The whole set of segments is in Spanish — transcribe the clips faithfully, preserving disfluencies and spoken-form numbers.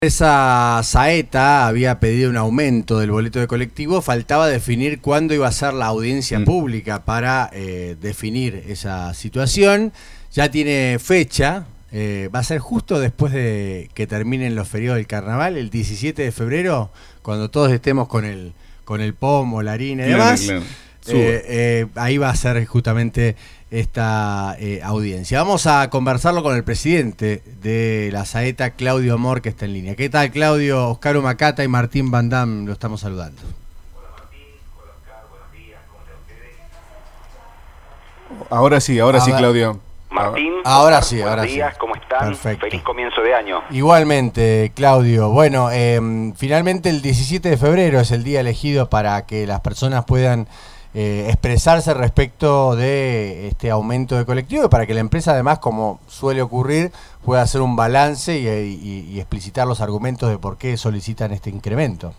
Esa Saeta había pedido un aumento del boleto de colectivo, faltaba definir cuándo iba a ser la audiencia mm. pública para eh, definir esa situación. Ya tiene fecha, eh, va a ser justo después de que terminen los feriados del carnaval, el diecisiete de febrero, cuando todos estemos con el, con el pomo, la harina y claro, demás. Claro. Eh, eh, ahí va a ser justamente esta eh, audiencia. Vamos a conversarlo con el presidente de la Saeta, Claudio Amor, que está en línea. ¿Qué tal, Claudio? Oscar Humacata y Martín Van Dam lo estamos saludando. Hola, Martín. Hola, Oscar. Buenos días. ¿Cómo están ustedes? Ahora sí, ahora a sí, ver. Claudio. Martín, ahora Oscar, sí, buenos ahora días. sí. ¿Cómo están? Perfecto. Feliz comienzo de año. Igualmente, Claudio. Bueno, eh, finalmente el diecisiete de febrero es el día elegido para que las personas puedan Eh, expresarse respecto de este aumento de colectivo y para que la empresa, además, como suele ocurrir, pueda hacer un balance y, y, y explicitar los argumentos de por qué solicitan este incremento.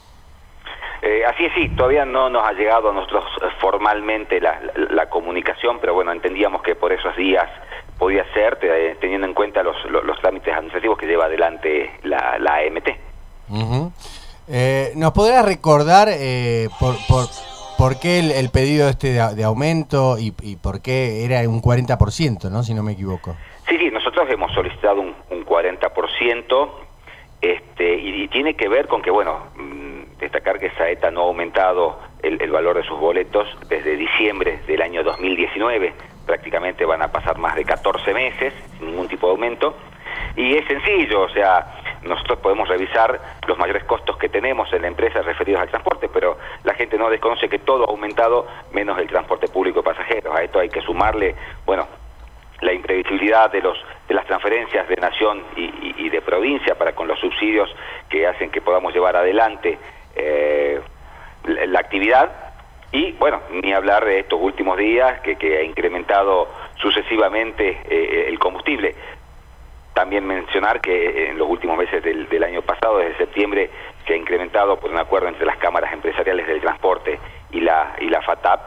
Eh, así es, sí, todavía no nos ha llegado a nosotros formalmente la, la, la comunicación, pero bueno, entendíamos que por esos días podía ser, te, teniendo en cuenta los, los, los trámites administrativos que lleva adelante la, la A M T. Uh-huh. eh, ¿Nos podrás recordar eh, por... por ¿Por qué el, el pedido este de, de aumento y, y por qué era un cuarenta por ciento, ¿no? Si no me equivoco. Sí, sí, nosotros hemos solicitado un, un cuarenta por ciento este, y, y tiene que ver con que, bueno, destacar que Saeta no ha aumentado el, el valor de sus boletos desde diciembre del año dos mil diecinueve. Prácticamente van a pasar más de catorce meses sin ningún tipo de aumento. Y es sencillo, o sea, nosotros podemos revisar los mayores costos que tenemos en la empresa referidos al transporte, pero la gente no desconoce que todo ha aumentado menos el transporte público de pasajeros. A esto hay que sumarle, bueno, la imprevisibilidad de los de las transferencias de nación y, y, y de provincia para con los subsidios que hacen que podamos llevar adelante eh, la, la actividad. Y bueno, ni hablar de estos últimos días que, que ha incrementado sucesivamente eh, el combustible. También mencionar que en los últimos meses del, del año pasado, desde septiembre, se ha incrementado por un acuerdo entre las cámaras empresariales del transporte y la y la FATAP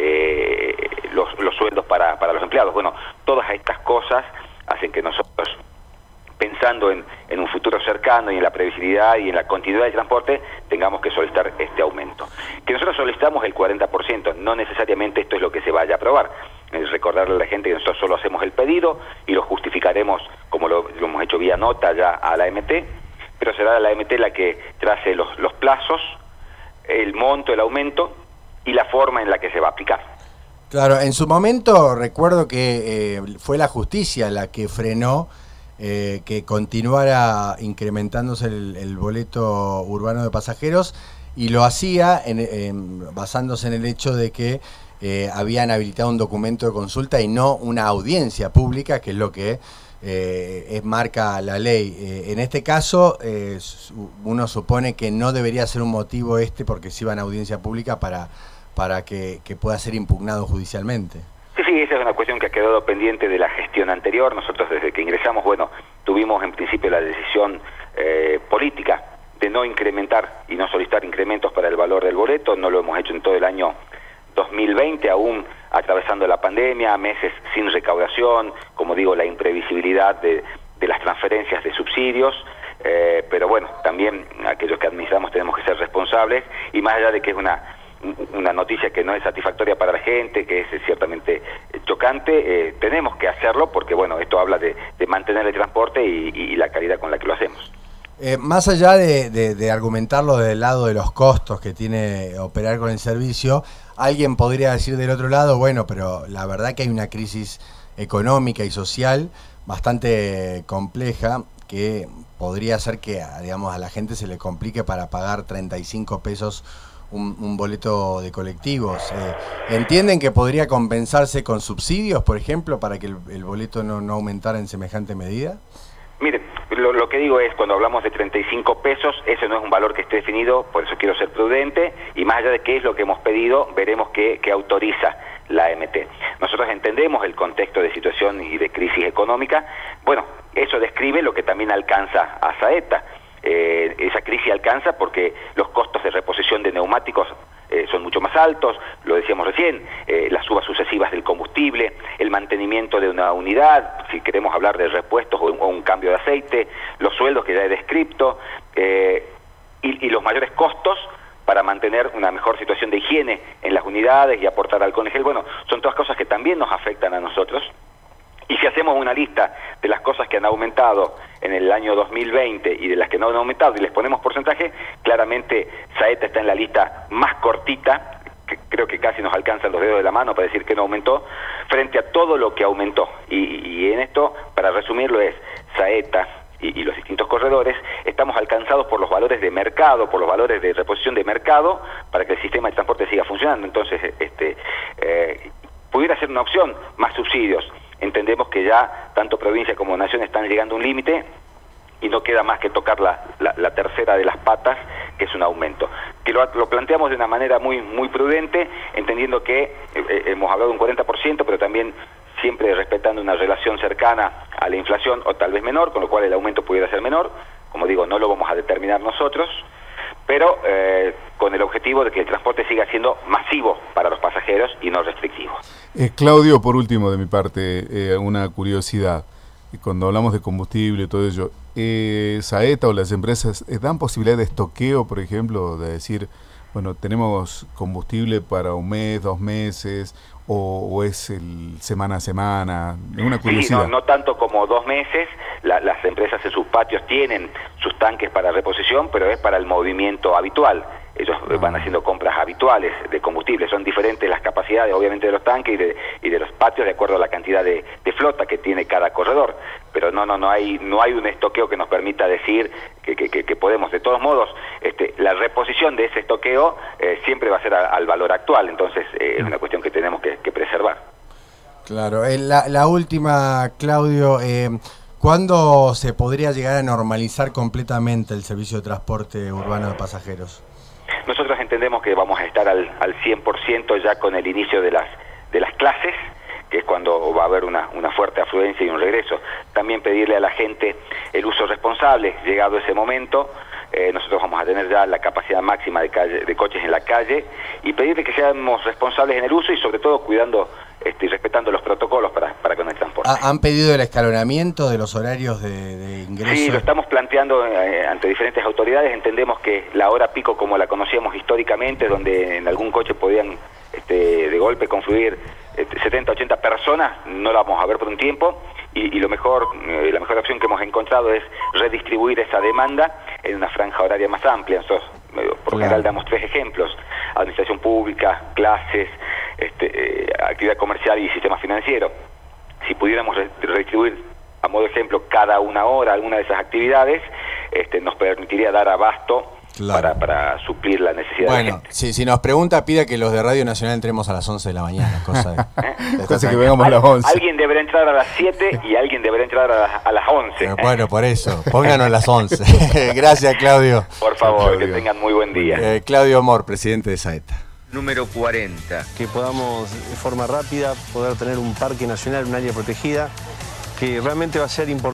eh, los, los sueldos para, para los empleados. Bueno, todas estas cosas hacen que nosotros, pensando en, en un futuro cercano y en la previsibilidad y en la continuidad del transporte, tengamos que solicitar este aumento. Que nosotros solicitamos el cuarenta por ciento, no necesariamente esto es lo que se vaya a aprobar. Es recordarle a la gente que nosotros solo hacemos el pedido y lo justificaremos como lo, lo hemos hecho vía nota ya a la A M T, pero será la A M T la que trace los, los plazos, el monto, el aumento y la forma en la que se va a aplicar. Claro, en su momento recuerdo que eh, fue la justicia la que frenó eh, que continuara incrementándose el, el boleto urbano de pasajeros y lo hacía en, en, basándose en el hecho de que Eh, habían habilitado un documento de consulta y no una audiencia pública, que es lo que eh, es, marca la ley. Eh, en este caso, eh, uno supone que no debería ser un motivo este porque se iba a audiencia pública para, para que, que pueda ser impugnado judicialmente. Sí, sí, esa es una cuestión que ha quedado pendiente de la gestión anterior. Nosotros desde que ingresamos, bueno, tuvimos en principio la decisión eh, política de no incrementar y no solicitar incrementos para el valor del boleto. No lo hemos hecho en todo el año dos mil veinte, aún atravesando la pandemia, meses sin recaudación, como digo, la imprevisibilidad de, de las transferencias de subsidios, eh, pero bueno, también aquellos que administramos tenemos que ser responsables, y más allá de que es una, una noticia que no es satisfactoria para la gente, que es ciertamente chocante, eh, tenemos que hacerlo porque bueno, esto habla de, de mantener el transporte y, y la calidad con la que lo hacemos. Eh, más allá de, de, de argumentarlo del lado de los costos que tiene operar con el servicio, alguien podría decir del otro lado, bueno, pero la verdad que hay una crisis económica y social bastante compleja que podría hacer que, digamos, a la gente se le complique para pagar treinta y cinco pesos un, un boleto de colectivos. Eh, ¿Entienden que podría compensarse con subsidios, por ejemplo, para que el, el boleto no, no aumentara en semejante medida? Miren, lo, lo que digo es, cuando hablamos de treinta y cinco pesos, ese no es un valor que esté definido, por eso quiero ser prudente, y más allá de qué es lo que hemos pedido, veremos qué, qué autoriza la A M T. Nosotros entendemos el contexto de situación y de crisis económica. Bueno, eso describe lo que también alcanza a Saeta. Eh, esa crisis alcanza porque los costos de reposición de neumáticos eh, son mucho más altos, lo decíamos recién, eh, las subas sucesivas del combustible, el mantenimiento de una unidad, si queremos hablar de repuestos o un, o un cambio de aceite, los sueldos que ya he descrito, eh, y, y los mayores costos para mantener una mejor situación de higiene en las unidades y aportar alcohol en gel. Bueno, son todas cosas que también nos afectan a nosotros. Y si hacemos una lista de las cosas que han aumentado en el año dos mil veinte y de las que no han aumentado y les ponemos porcentaje, claramente Saeta está en la lista más cortita, que creo que casi nos alcanzan los dedos de la mano para decir que no aumentó, frente a todo lo que aumentó. Y, y en esto, para resumirlo, es Saeta y, y los distintos corredores, estamos alcanzados por los valores de mercado, por los valores de reposición de mercado, para que el sistema de transporte siga funcionando. Entonces, este eh, pudiera ser una opción, más subsidios. Entendemos que ya tanto provincia como nación están llegando a un límite y no queda más que tocar la, la, la tercera de las patas, que es un aumento. Que lo, lo planteamos de una manera muy muy prudente, entendiendo que eh, hemos hablado de un cuarenta por ciento, pero también siempre respetando una relación cercana a la inflación o tal vez menor, con lo cual el aumento pudiera ser menor. Como digo, no lo vamos a determinar nosotros, pero eh, con el objetivo de que el transporte siga siendo masivo para los pasajeros y no restrictivo. Eh, Claudio, por último de mi parte, eh, una curiosidad. Cuando hablamos de combustible y todo ello, eh, Saeta o las empresas eh, dan posibilidad de estoqueo, por ejemplo, de decir, bueno, tenemos combustible para un mes, dos meses, o, o es el semana a semana, una curiosidad. Sí, no, no tanto como dos meses, la, las empresas en sus patios tienen sus tanques para reposición, pero es para el movimiento habitual. Ellos ah. van haciendo compras habituales de combustible, son diferentes las capacidades obviamente de los tanques y de, y de los patios de acuerdo a la cantidad de, de flota que tiene cada corredor, pero no no no hay no hay un estoqueo que nos permita decir que, que, que, que podemos. De todos modos, este, la reposición de ese estoqueo eh, siempre va a ser a, al valor actual, entonces eh, es una cuestión que tenemos que, que preservar. Claro, eh, la, la última, Claudio, eh, ¿cuándo se podría llegar a normalizar completamente el servicio de transporte urbano de pasajeros? Nosotros entendemos que vamos a estar al, al cien por ciento ya con el inicio de las de las clases, que es cuando va a haber una, una fuerte afluencia y un regreso. También pedirle a la gente el uso responsable, llegado ese momento, eh, nosotros vamos a tener ya la capacidad máxima de, calle, de coches en la calle, y pedirle que seamos responsables en el uso y sobre todo cuidando este, y respetando los protocolos para, para con el transporte. ¿Han pedido el escalonamiento de los horarios de, de ingreso? Sí, lo estamos planteando eh, ante diferentes autoridades. Entendemos que la hora pico, como la conocíamos históricamente, donde en algún coche podían este, de golpe confluir este, setenta, ochenta personas, no la vamos a ver por un tiempo, y, y lo mejor, eh, la mejor opción que hemos encontrado es redistribuir esa demanda en una franja horaria más amplia. Nosotros, eh, por lo general, damos tres ejemplos: administración pública, clases, este, eh, actividad comercial y sistema financiero. Si pudiéramos redistribuir a modo de ejemplo cada una hora alguna de esas actividades, este, nos permitiría dar abasto claro. para, para suplir la necesidad bueno, de la gente. Si, si nos pregunta, pida que los de Radio Nacional entremos a las once de la mañana, cosa de, ¿Eh? cosa que vengamos a las once. Alguien deberá entrar a las siete y alguien deberá entrar a las, a las once. Eh, bueno, por eso, pónganos a las once. Gracias, Claudio. Por favor, Claudio. Que tengan muy buen día. Eh, Claudio Mor, presidente de Saeta. Número cuarenta. Que podamos de forma rápida poder tener un parque nacional, un área protegida, que realmente va a ser importante.